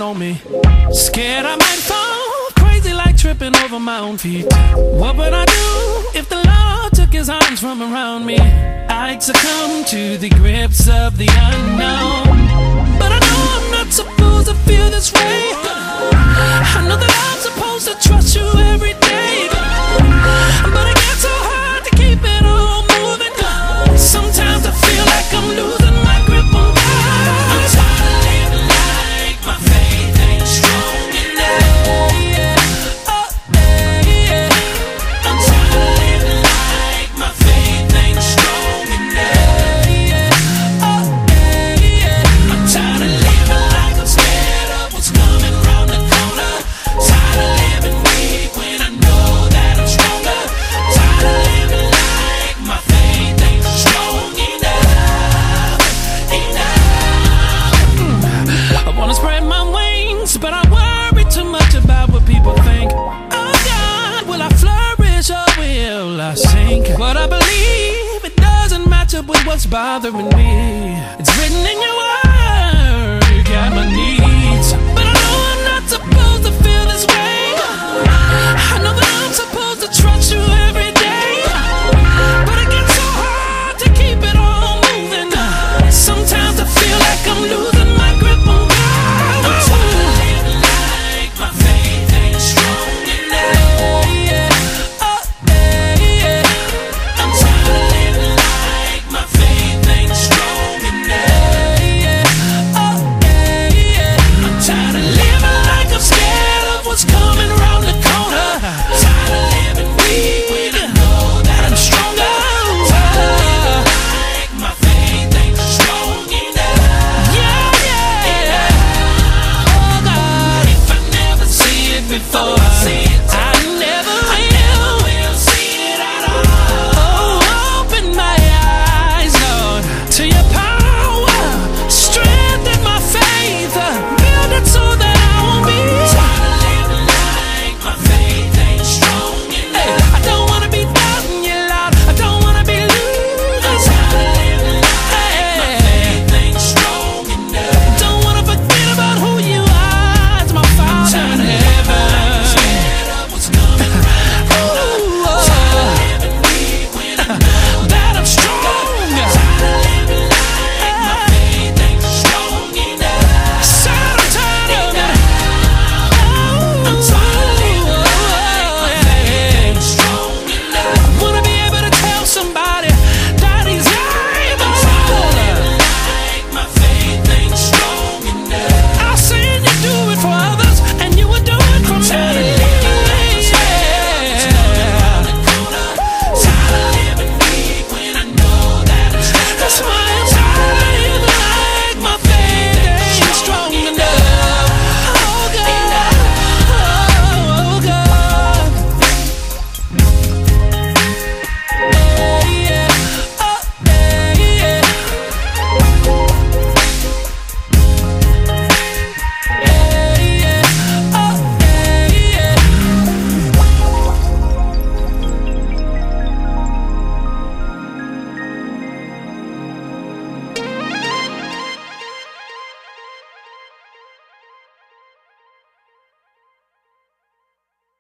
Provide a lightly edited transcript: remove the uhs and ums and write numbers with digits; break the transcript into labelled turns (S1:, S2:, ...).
S1: on me. Scared I might fall, crazy like tripping over my own feet. What would I do if the Lord took his arms from around me? I'd succumb to the grips of the unknown. But I know I'm not supposed to feel this way. I know that I'm supposed to trust you every day. But it gets so hard to keep it all moving. Sometimes I feel like I'm losing my grip on God. I'm tired of living like my faith ain't strong enough. Oh, yeah. I'm tired of living like my faith ain't strong enough. Oh, yeah. I'm tired of living like I'm scared of what's coming round the corner. Tired of living weak when I know that I'm stronger. Tired of living like my faith ain't strong enough. I wanna spread my wings, but I worry too much about what people think. Oh God, will I flourish or will I sink? What I believe, it doesn't match up with what's bothering me. It's written in your word, you got my needs. But I know I'm not supposed to feel this way. I know that I'm supposed